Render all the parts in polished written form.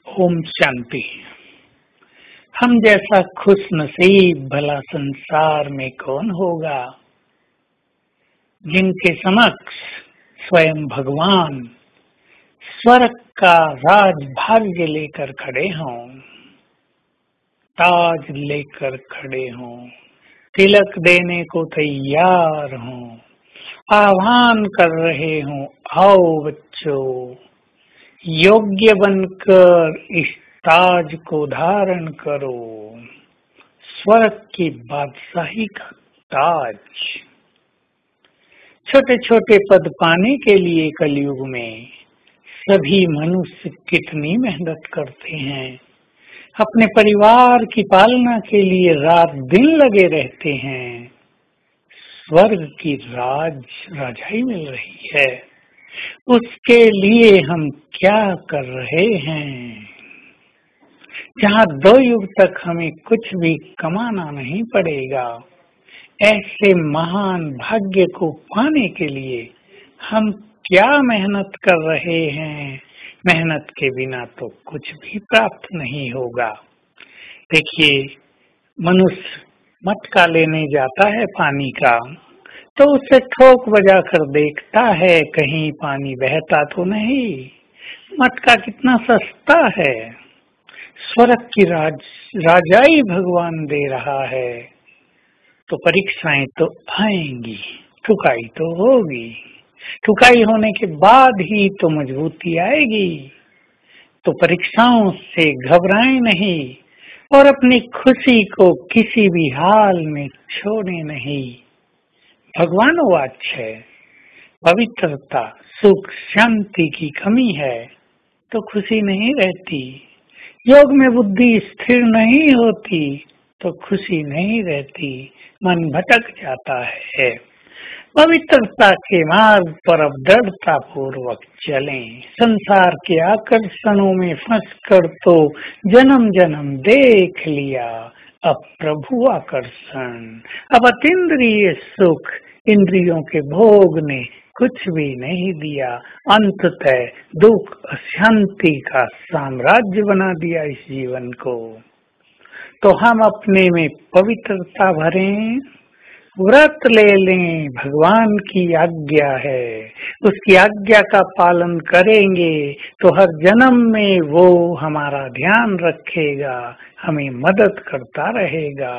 ओम शांति। हम जैसा खुश नसीब भला संसार में कौन होगा, जिनके समक्ष स्वयं भगवान स्वर्ग का राज भाग्य लेकर खड़े हों, ताज लेकर खड़े हों, तिलक देने को तैयार हों, आह्वान कर रहे हों, आओ बच्चों, योग्य बनकर इस ताज को धारण करो, स्वर्ग की बादशाही का ताज। छोटे छोटे पद पाने के लिए कलयुग में सभी मनुष्य कितनी मेहनत करते हैं, अपने परिवार की पालना के लिए रात दिन लगे रहते हैं। स्वर्ग की राजाई मिल रही है, उसके लिए हम क्या कर रहे हैं? जहाँ 2 युग तक हमें कुछ भी कमाना नहीं पड़ेगा, ऐसे महान भाग्य को पाने के लिए हम क्या मेहनत कर रहे हैं? मेहनत के बिना तो कुछ भी प्राप्त नहीं होगा। देखिए, मनुष्य मटका लेने जाता है पानी का, तो उसे ठोक बजा कर देखता है कहीं पानी बहता तो नहीं। मटका कितना सस्ता है, स्वर्ग की राजाई भगवान दे रहा है, तो परीक्षाएं तो आएंगी, ठुकाई तो होगी, ठुकाई होने के बाद ही तो मजबूती आएगी। तो परीक्षाओं से घबराएं नहीं और अपनी खुशी को किसी भी हाल में छोड़े नहीं। भगवान वाच है, पवित्रता सुख शांति की कमी है तो खुशी नहीं रहती। योग में बुद्धि स्थिर नहीं होती तो खुशी नहीं रहती, मन भटक जाता है। पवित्रता के मार्ग पर अब दृढ़ता पूर्वक चलें। संसार के आकर्षणों में फंस कर तो जन्म जन्म देख लिया, अब प्रभु आकर्षण, अब अतीन्द्रिय सुख इंद्रियों के भोग ने कुछ भी नहीं दिया। अंततः दुख अशांति का साम्राज्य बना दिया इस जीवन को। तो हम अपने में पवित्रता भरें, व्रत ले लें, भगवान की आज्ञा है, उसकी आज्ञा का पालन करेंगे तो हर जन्म में वो हमारा ध्यान रखेगा, हमें मदद करता रहेगा।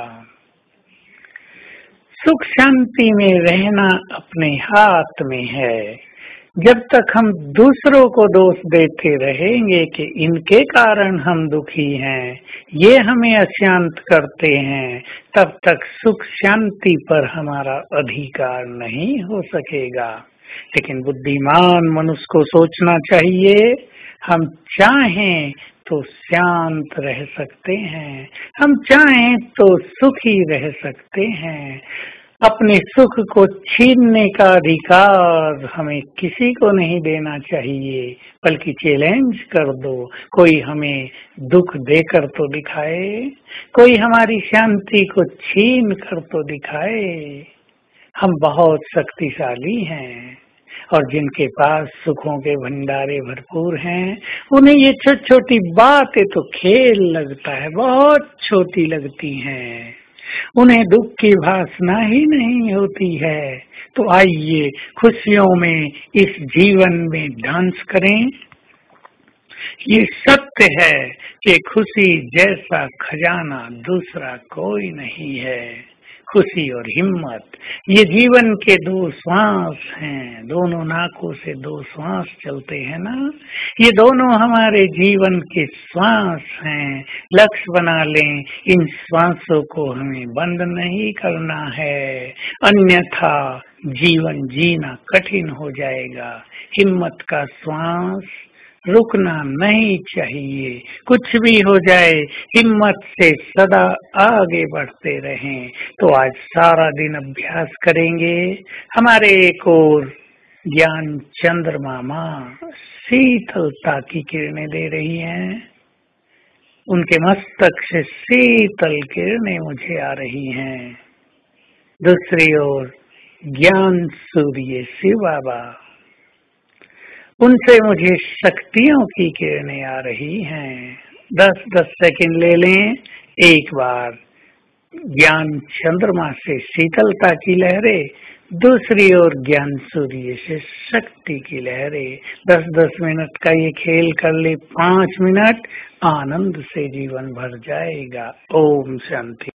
सुख शांति में रहना अपने हाथ में है। जब तक हम दूसरों को दोष देते रहेंगे कि इनके कारण हम दुखी हैं, ये हमें अशांत करते हैं, तब तक सुख शांति पर हमारा अधिकार नहीं हो सकेगा। लेकिन बुद्धिमान मनुष्य को सोचना चाहिए, हम चाहें तो शांत रह सकते हैं, हम चाहें तो सुखी रह सकते हैं। अपने सुख को छीनने का अधिकार हमें किसी को नहीं देना चाहिए, बल्कि चैलेंज कर दो। कोई हमें दुख देकर तो दिखाए, कोई हमारी शांति को छीन कर तो दिखाए। हम बहुत शक्तिशाली हैं और जिनके पास सुखों के भंडारे भरपूर हैं, उन्हें ये छोटी छोटी बातें तो खेल लगता है, बहुत छोटी लगती हैं, उन्हें दुख की भासना ही नहीं होती है। तो आइए खुशियों में इस जीवन में डांस करें। ये सत्य है कि खुशी जैसा खजाना दूसरा कोई नहीं है। खुशी और हिम्मत ये जीवन के 2 श्वास हैं, दोनों नाकों से 2 श्वास चलते हैं ना, ये दोनों हमारे जीवन के श्वास हैं। लक्ष्य बना लें, इन श्वासों को हमें बंद नहीं करना है, अन्यथा जीवन जीना कठिन हो जाएगा। हिम्मत का श्वास रुकना नहीं चाहिए, कुछ भी हो जाए हिम्मत से सदा आगे बढ़ते रहें। तो आज सारा दिन अभ्यास करेंगे। हमारे एक और ज्ञान चंद्रमा माँ शीतलता की किरणें दे रही हैं, उनके मस्तक से शीतल किरणें मुझे आ रही हैं। दूसरी ओर ज्ञान सूर्य शिव बाबा, उनसे मुझे शक्तियों की किरणें आ रही हैं। 10-10 सेकंड ले लें। एक बार ज्ञान चंद्रमा से शीतलता की लहरें, दूसरी ओर ज्ञान सूर्य से शक्ति की लहरें। 10-10 मिनट का ये खेल कर ले, 5 मिनट, आनंद से जीवन भर जाएगा। ओम शांति।